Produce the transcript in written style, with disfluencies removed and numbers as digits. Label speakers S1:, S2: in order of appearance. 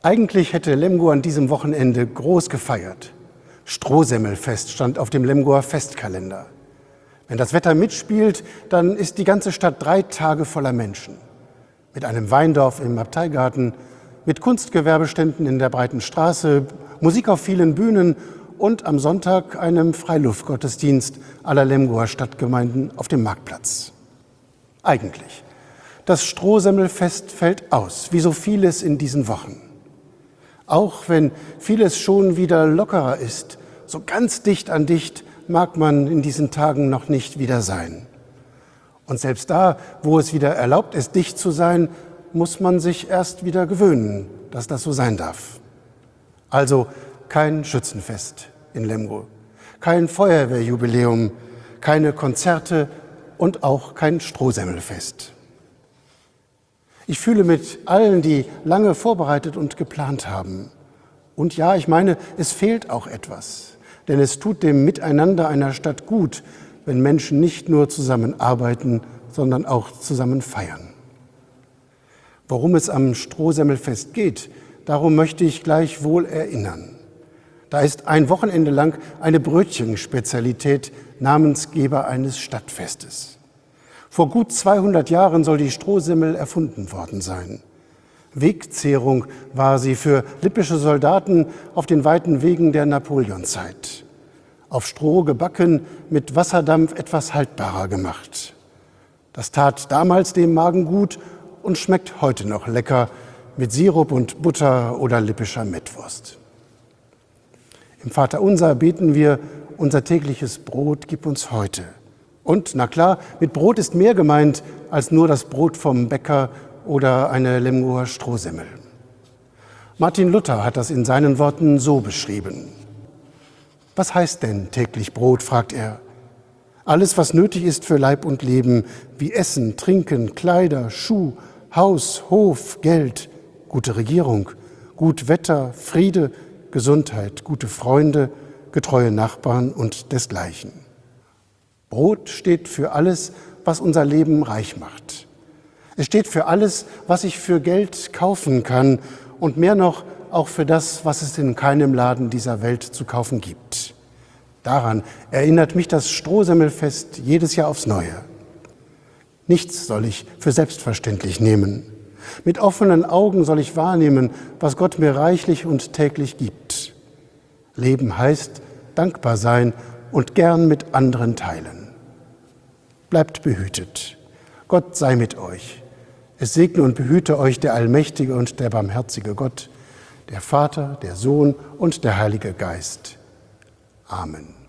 S1: Eigentlich hätte Lemgo an diesem Wochenende groß gefeiert. Strohsemmelfest stand auf dem Lemgoer Festkalender. Wenn das Wetter mitspielt, dann ist die ganze Stadt 3 Tage voller Menschen. Mit einem Weindorf im Abteigarten, mit Kunstgewerbeständen in der breiten Straße, Musik auf vielen Bühnen und am Sonntag einem Freiluftgottesdienst aller Lemgoer Stadtgemeinden auf dem Marktplatz. Eigentlich. Das Strohsemmelfest fällt aus, wie so vieles in diesen Wochen. Auch wenn vieles schon wieder lockerer ist, so ganz dicht an dicht mag man in diesen Tagen noch nicht wieder sein. Und selbst da, wo es wieder erlaubt ist, dicht zu sein, muss man sich erst wieder gewöhnen, dass das so sein darf. Also kein Schützenfest in Lemgo, kein Feuerwehrjubiläum, keine Konzerte und auch kein Strohsemmelfest. Ich fühle mit allen, die lange vorbereitet und geplant haben. Und ja, ich meine, es fehlt auch etwas. Denn es tut dem Miteinander einer Stadt gut, wenn Menschen nicht nur zusammenarbeiten, sondern auch zusammen feiern. Worum es am Strohsemmelfest geht, darum möchte ich gleich wohl erinnern. Da ist ein Wochenende lang eine Brötchenspezialität, Namensgeber eines Stadtfestes. Vor gut 200 Jahren soll die Strohsemmel erfunden worden sein. Wegzehrung war sie für lippische Soldaten auf den weiten Wegen der Napoleonzeit. Auf Stroh gebacken, mit Wasserdampf etwas haltbarer gemacht. Das tat damals dem Magen gut und schmeckt heute noch lecker mit Sirup und Butter oder lippischer Mettwurst. Im Vaterunser beten wir: Unser tägliches Brot gib uns heute. Und, na klar, mit Brot ist mehr gemeint als nur das Brot vom Bäcker oder eine Lemgoer Strohsemmel. Martin Luther hat das in seinen Worten so beschrieben. Was heißt denn täglich Brot, fragt er. Alles, was nötig ist für Leib und Leben, wie Essen, Trinken, Kleider, Schuh, Haus, Hof, Geld, gute Regierung, gut Wetter, Friede, Gesundheit, gute Freunde, getreue Nachbarn und desgleichen. Brot steht für alles, was unser Leben reich macht. Es steht für alles, was ich für Geld kaufen kann und mehr noch auch für das, was es in keinem Laden dieser Welt zu kaufen gibt. Daran erinnert mich das Strohsemmelfest jedes Jahr aufs Neue. Nichts soll ich für selbstverständlich nehmen. Mit offenen Augen soll ich wahrnehmen, was Gott mir reichlich und täglich gibt. Leben heißt dankbar sein und gern mit anderen teilen. Bleibt behütet. Gott sei mit euch. Es segne und behüte euch der allmächtige und der barmherzige Gott, der Vater, der Sohn und der Heilige Geist. Amen.